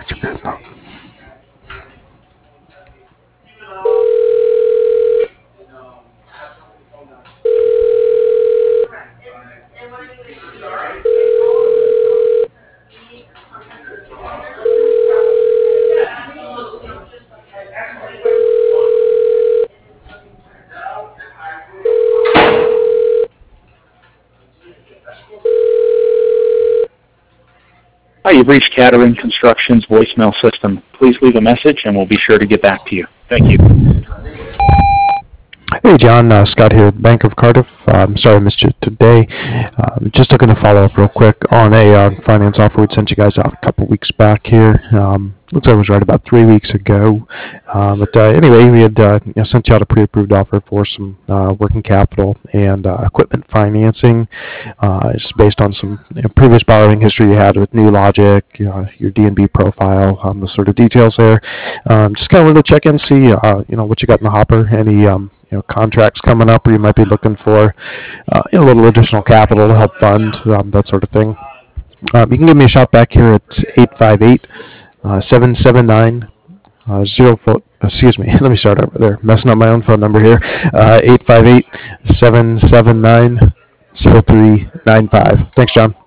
Hi, you've reached Cattering Construction's voicemail system. Please leave a message and we'll be sure to get back to you. Thank you. Hey, John, Scott here, Bank of Cardiff. Sorry I missed you today. Just looking to follow up real quick on a finance offer we'd sent you guys out a couple weeks back here. Looks like it was right about 3 weeks ago. But anyway, we had sent you out a pre-approved offer for some working capital and equipment financing. It's based on some previous borrowing history you had with New Logic, your D&B profile, the sort of details there. Just kind of wanted to check in, see what you got in the hopper. Any contracts coming up where you might be looking for a little additional capital to help fund that sort of thing. You can give me a shout back here at 858-779-04. Excuse me. Let me start over there. Messing up my own phone number here. 858-779-0395. Thanks, John.